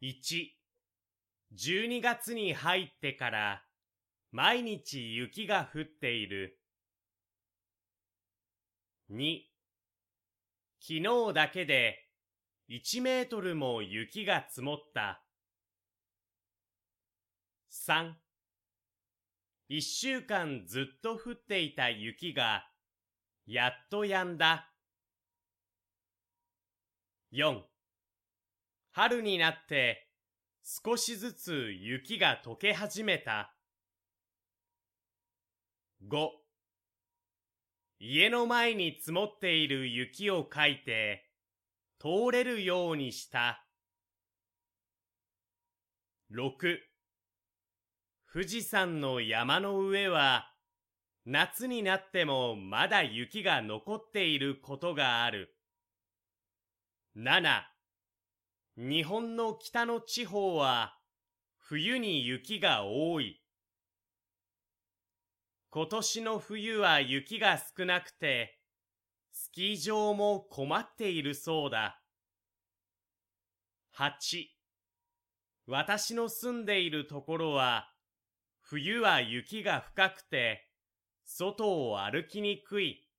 1、12月に入ってから毎日雪が降っている。2、昨日だけで1メートルも雪が積もった。3、1週間ずっと降っていた雪がやっと止んだ。4、春になって少しずつ雪が溶け始めた。5、家の前に積もっている雪をかいて通れるようにした。6、富士山の山の上は夏になってもまだ雪が残っていることがある。7、日本の北の地方は冬に雪が多い。今年の冬は雪が少なくてスキー場も困っているそうだ。8、私の住んでいるところは冬は雪が深くて外を歩きにくい。